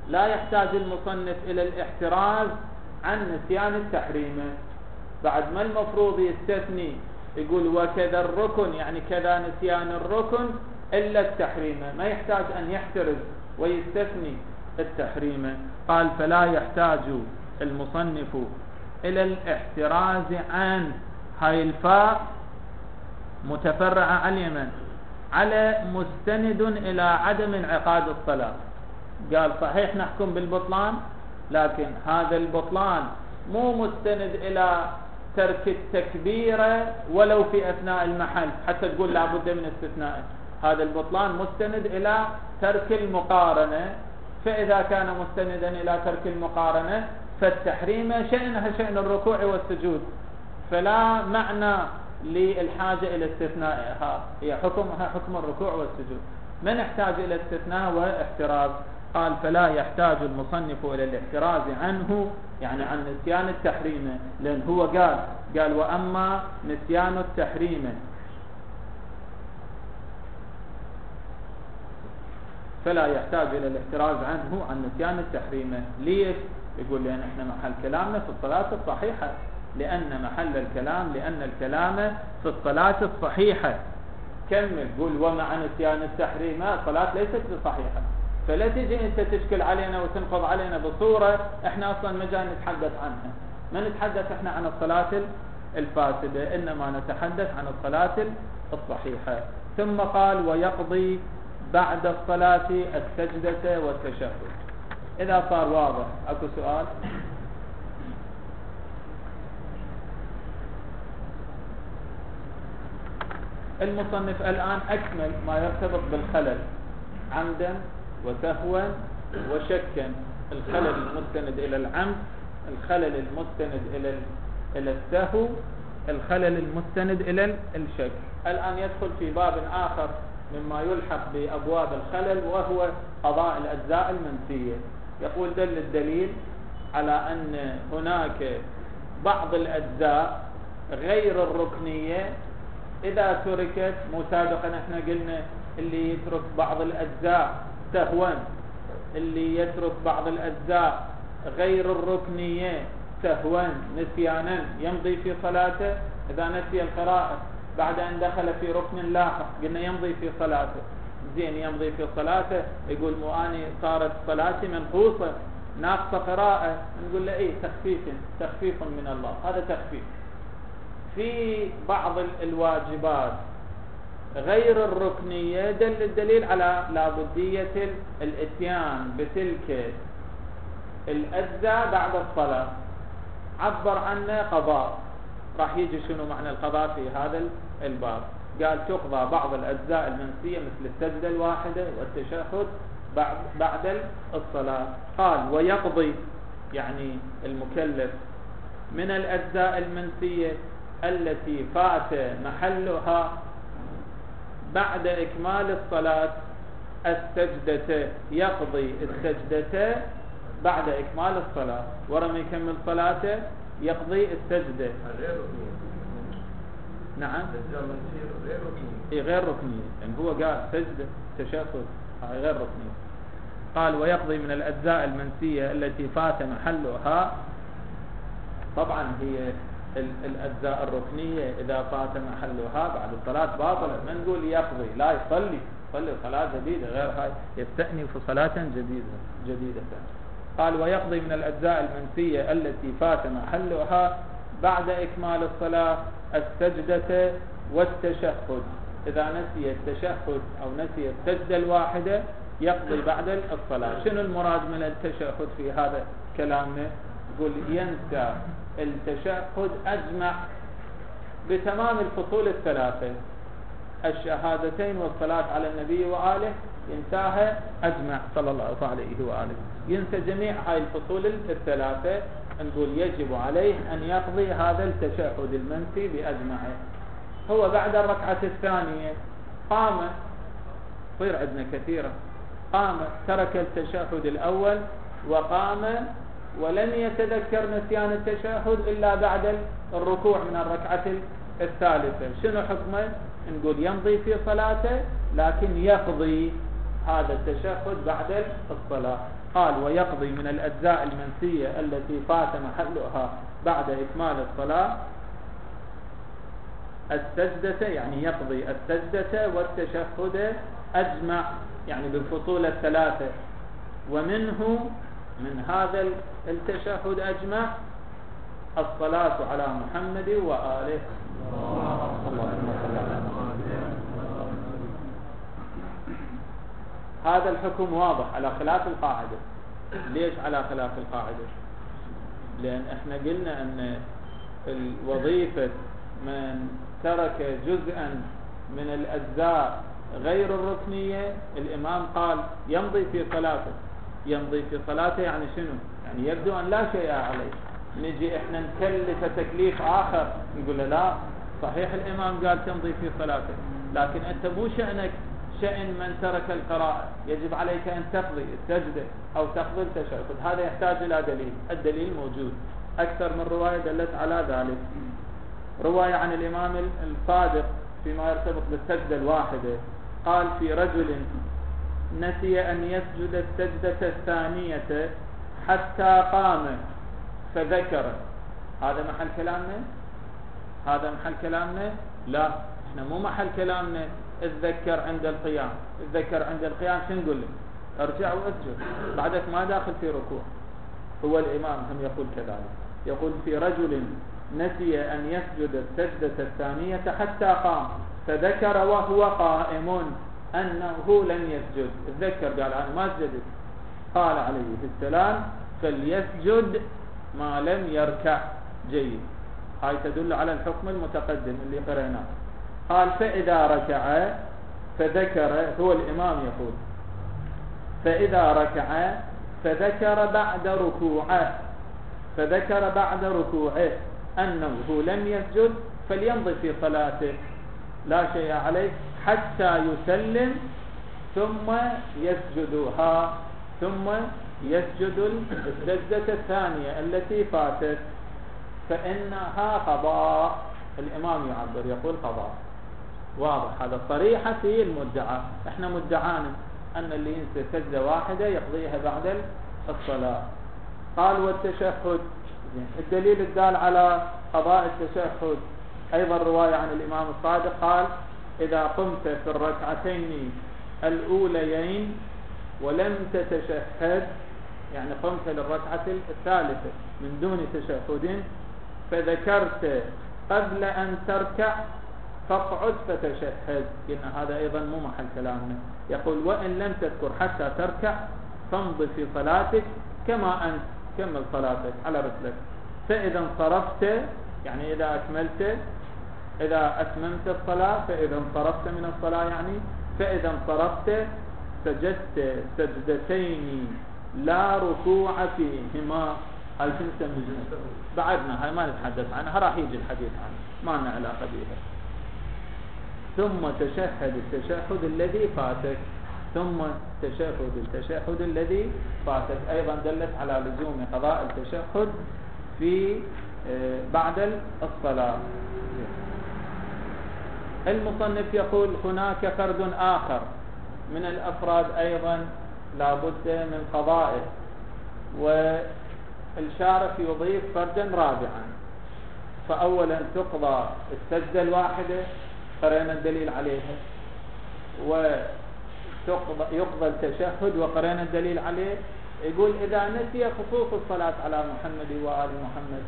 لا يحتاج المصنف إلى الاحتراز عن نسيان التحريم. بعد ما المفروض يستثني يقول وكذا الركن، يعني كذا نسيان الركن إلا التحريم، ما يحتاج أن يحترز ويستثني التحريم. قال فلا يحتاج المصنف إلى الاحتراز عن، هاي الفاء متفرعة عن اليمن على مستند إلى عدم انعقاد الصلاة. قال صحيح نحكم بالبطلان، لكن هذا البطلان مو مستند إلى ترك التكبيرة ولو في أثناء المحل حتى تقول لابد من استثناء. هذا البطلان مستند إلى ترك المقارنة، فإذا كان مستندا إلى ترك المقارنة فالتحريم شأنها شأن الركوع والسجود، فلا معنى للحاجة إلى استثنائها، هي حكمها حكم الركوع والسجود، ما نحتاج إلى استثناء واحتراز. قال فلا يحتاج المصنف إلى الاحتراز عنه، يعني عن نسيان التحريم، لأن هو قال وأما نسيان التحريم فلا يحتاج إلى الاحتراز عنه عن نسيان التحريم. ليش؟ يقول لأن احنا محل كلامنا في الصلاة الصحيحة، لأن محل الكلام لأن الكلام في الصلاة الصحيحة. كمل قول ومع نسيان التحريم الصلاة ليست بصحيحة، فلا تجي أنت تشكل علينا وتنقض علينا بصورة احنا أصلا ما جاي نتحدث عنها. ما نتحدث احنا عن الصلاة الفاسدة، إنما نتحدث عن الصلاة الصحيحة. ثم قال ويقضي بعد الصلاة السجدة والتشهد. إذا صار واضح أكو سؤال؟ المصنف الآن أكمل ما يرتبط بالخلل عمدا وسهوا وشكا. الخلل المستند إلى العمد، الخلل المستند إلى السهو، الخلل المستند إلى الشك. الآن يدخل في باب آخر مما يلحق بأبواب الخلل، وهو قضاء الأجزاء المنسية. يقول دل الدليل على أن هناك بعض الأجزاء غير الركنية إذا تركت، مو سابقا احنا قلنا اللي يترك بعض الأجزاء سهوا، اللي يترك بعض الأجزاء غير الركنية سهوا نسيانا يمضي في صلاته. إذا نسي القراءة بعد أن دخل في ركن لاحق قلنا يمضي في صلاته. زين يمضي في صلاته، يقول مو أني صارت صلاتي منقوصة ناقصة قراءة، نقول له إيه تخفيف من الله، هذا تخفيف. في بعض الواجبات غير الركنية دل الدليل على لابدية الاتيان بتلك الأجزاء بعد الصلاة، عبر عنه قضاء. راح يجي شنو معنى القضاء في هذا الباب. قال تقضى بعض الأجزاء المنسية مثل السجدة الواحدة والتشهد بعد الصلاة. قال ويقضي يعني المكلف من الأجزاء المنسية التي فات محلها بعد إكمال الصلاة السجدة، يقضي السجدة بعد إكمال الصلاة، ورم يكمل صلاته يقضي السجدة. نعم غير ركنية، يعني هو قال سجدة تشهد هاي غير ركنية. قال ويقضي من الأجزاء المنسية التي فات محلها، طبعا هي الأجزاء الركنية إذا فات محلها بعد الصلاة باطلة، ما نقول يقضي، لا يصلي صلاة جديدة غير هاي، يستأنف صلاة جديدة. قال ويقضي من الأجزاء المنسية التي فات محلها بعد إكمال الصلاة السجدة والتشهد. إذا نسي التشهد أو نسي السجدة الواحدة يقضي بعد الصلاة. شنو المراد من التشهد في هذا كلامنا؟ يقول ينسى التشهد أجمع بتمام الفصول الثلاثة، الشهادتين والصلاة على النبي وآله، ينساها أجمع صلى الله عليه وآله، ينسى جميع هاي الفصول الثلاثة. نقول يجب عليه أن يقضي هذا التشهد المنسي بأجمعه. هو بعد الركعة الثانية قام، صير عندنا كثيرة، قام ترك التشهد الأول وقام ولم يتذكر نسيان التشهد إلا بعد الركوع من الركعة الثالثة. شنو حكمه؟ نقول يمضي في صلاته لكن يقضي هذا التشهد بعد الصلاة. قال ويقضي من الأجزاء المنسية التي فات محلها بعد إكمال الصلاة السجدة، يعني يقضي السجدة والتشهد أجمع، يعني بالفصول الثلاثة، ومنه من هذا التشهد أجمع الصلاة على محمد وآله. هذا الحكم واضح على خلاف القاعدة. ليش على خلاف القاعدة؟ لأن احنا قلنا أن الوظيفة من ترك جزءا من الأجزاء غير الركنية، الإمام قال يمضي في صلاته. يمضي في صلاته يعني شنو؟ يعني يبدو أن لا شيء عليه. نجي احنا نكلف تكليف آخر، نقول لا صحيح الإمام قال تمضي في صلاته، لكن أنت مو شأنك شأن من ترك القراءة، يجب عليك أن تقضي السجدة أو تقضي التشهد. هذا يحتاج إلى دليل. الدليل موجود، أكثر من رواية دلت على ذلك. رواية عن الإمام الصادق فيما يرتبط بالسجدة الواحدة، قال في رجل نسي أن يسجد السجدة الثانية حتى قام فذكر. هذا محل كلامنا؟ هذا محل كلامنا؟ لا، احنا مو محل كلامنا. اتذكر عند القيام، اتذكر عند القيام شو نقول لك؟ ارجع واسجد، بعدك ما داخل في ركوع. هو الإمام هم يقول كذلك، يقول في رجل نسي أن يسجد السجدة الثانية حتى قام فذكر وهو قائم أنه لم يسجد. اتذكر قال أنا ما سجدت، قال عليه السلام فليسجد ما لم يركع. جيد، هاي تدل على الحكم المتقدم اللي قرأناه. قال فإذا ركع فذكر، هو الإمام يقول فإذا ركع فذكر بعد ركوعه، فذكر بعد ركوعه أنه لم يسجد، فليمضي في صلاته لا شيء عليه حتى يسلم ثم يسجدها، ثم يسجد السجدة الثانية التي فاتت، فإنها قضاء. الإمام يعبر يقول قضاء. واضح هذا صريحة في المدعى. احنا مدعانا أن اللي ينسى سجدة واحدة يقضيها بعد الصلاة. قال والتشهد، الدليل الدال على قضاء التشهد أيضا رواية عن الإمام الصادق، قال إذا قمت في الركعتين الأوليين ولم تتشهد، يعني قمت للركعة الثالثة من دون تشهد، فذكرت قبل أن تركع فاقعد فتشهد. إن هذا أيضا مو محل كلامنا. يقول وإن لم تذكر حتى تركع فامض في صلاتك كما أنت، كمل صلاتك على رسلك. فإذا انصرفت، يعني إذا أكملت، إذا أتممت الصلاة، فإذا انصرفت من الصلاة، يعني فإذا انصرفت سجدت سجدتين لا ركوع فيهما. هاي شو نسميها؟ بعدنا هاي ما نتحدث عنها، راح يجي الحديث عنها، ما لنا علاقة بها. ثم تشهد التشهد الذي فاتك، ثم تشهد التشهد الذي فاتك. أيضا دلت على لزوم قضاء التشهد في بعد الصلاة. المصنف يقول هناك فرد آخر من الأفراد أيضا لا بد من قضائه، والشارح يضيف فردا رابعا. فأولا تقضى السجدة الواحدة، قرأنا الدليل عليها، ويقضى التشهد وقرأنا الدليل عليه. يقول إذا نسي خصوص الصلاة على محمد وآل محمد،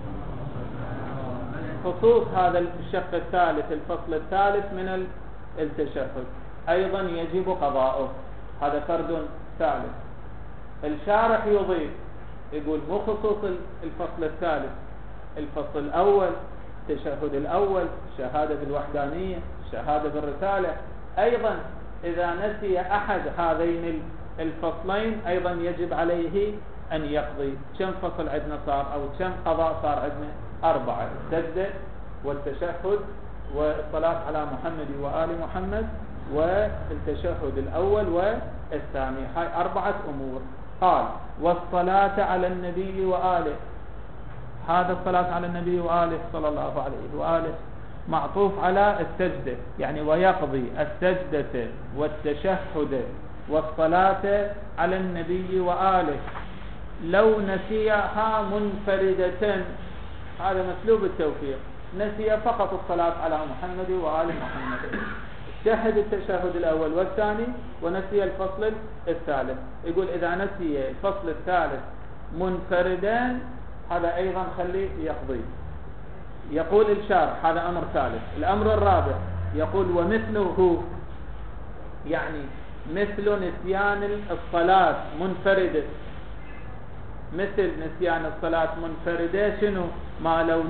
خصوص هذا الشق الثالث، الفصل الثالث من التشهد، أيضا يجب قضاؤه. هذا فرد ثالث. الشارح يضيف يقول مو خصوص الفصل الثالث، الفصل الأول، التشهد الأول، الشهادة بالوحدانية، الشهادة بالرسالة، أيضا إذا نسي أحد هذين الفصلين أيضا يجب عليه أن يقضي. كم فصل عندنا صار، أو كم قضاء صار عندنا؟ 4: السجدة والتشهد والصلاة على محمد وآل محمد والتشهد الأول والثاني. هاي 4 أمور. قال والصلاة على النبي وآله، هذا الصلاة على النبي وآله صلى الله عليه وآله معطوف على السجدة، يعني ويقضي السجدة والتشهد والصلاة على النبي وآله لو نسيها منفردة، هذا مسلوب التوفيق، نسي فقط الصلاة على محمد وآل محمد، شهد التشهد الأول والثاني ونسي الفصل الثالث. يقول إذا نسي الفصل الثالث منفردان هذا أيضا خليه يقضي. يقول الشارح هذا أمر ثالث. الأمر الرابع يقول ومثله، يعني مثل نسيان الصلاة منفردة، مثل نسيان الصلاة منفردة شنو؟ ما لو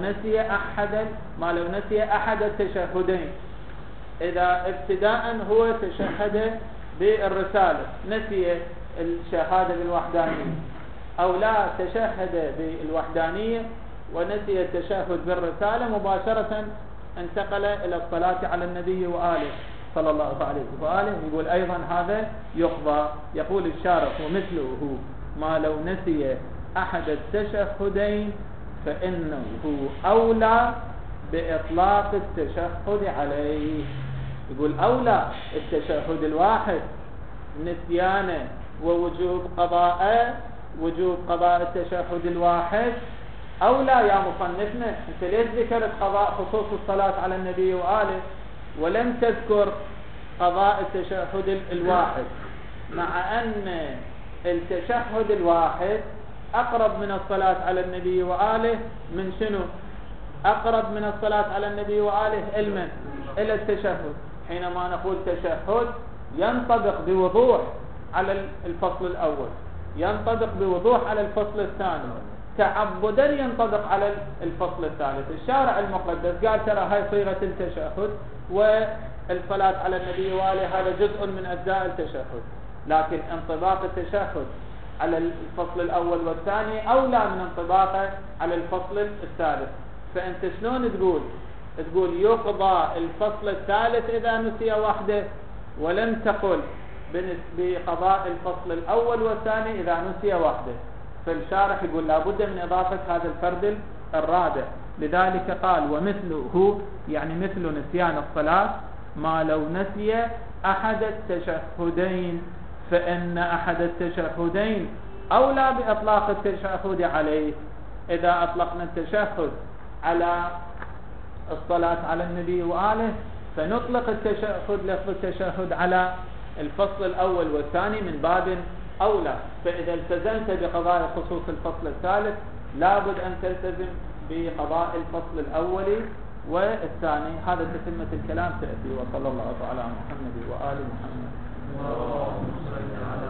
نسي أحد التشهدين. إذا ابتداء هو تشهد بالرسالة نسي الشهادة بالوحدانية، أو لا تشهد بالوحدانية ونسي التشهد بالرسالة، مباشرة انتقل إلى الصلاة على النبي وآله صلى الله عليه وآله، يقول أيضا هذا يقضى. يقول الشارح ومثله ما لو نسي أحد التشهدين فإنه أولى بإطلاق التشهد عليه. يقول أولى التشهد الواحد نسيانه ووجوب قضاء التشهد الواحد أولى يا مصنفنا. أنت ليش ذكرت قضاء خصوص الصلاة على النبي وآله ولم تذكر قضاء التشهد الواحد، مع أن التشهد الواحد أقرب من الصلاة على النبي وآله من شنو؟ أقرب من الصلاة على النبي وآله علما إلى التشهد. حينما نقول تشهد ينطبق بوضوح على الفصل الأول، ينطبق بوضوح على الفصل الثاني، تعبدا ينطبق على الفصل الثالث. الشارع المقدس قال ترى هاي صيغة التشهد والصلاة على النبي وآله هذا جزء من أجزاء التشهد، لكن انطباق التشهد على الفصل الأول والثاني أولى من انطباقه على الفصل الثالث. فأنت شلون تقول يقضى الفصل الثالث إذا نسي وحده، ولم تقل بقضاء الفصل الأول والثاني إذا نسي وحده؟ فالشارح يقول لابد من إضافة هذا الفرد الرابع. لذلك قال ومثله، يعني مثل نسيان الصلاة ما لو نسي أحد التشهدين فإن أحد التشهدين أولى بإطلاق التشهد عليه. إذا أطلقنا التشهد على الصلاة على النبي وآله فنطلق التشهد لفظ التشهد على الفصل الأول والثاني من باب أولى. فإذا التزمت بقضاء خصوص الفصل الثالث لابد أن تلتزم بقضاء الفصل الأول والثاني. هذا تتمة الكلام تأتي. وصلى الله على محمد وآل محمد.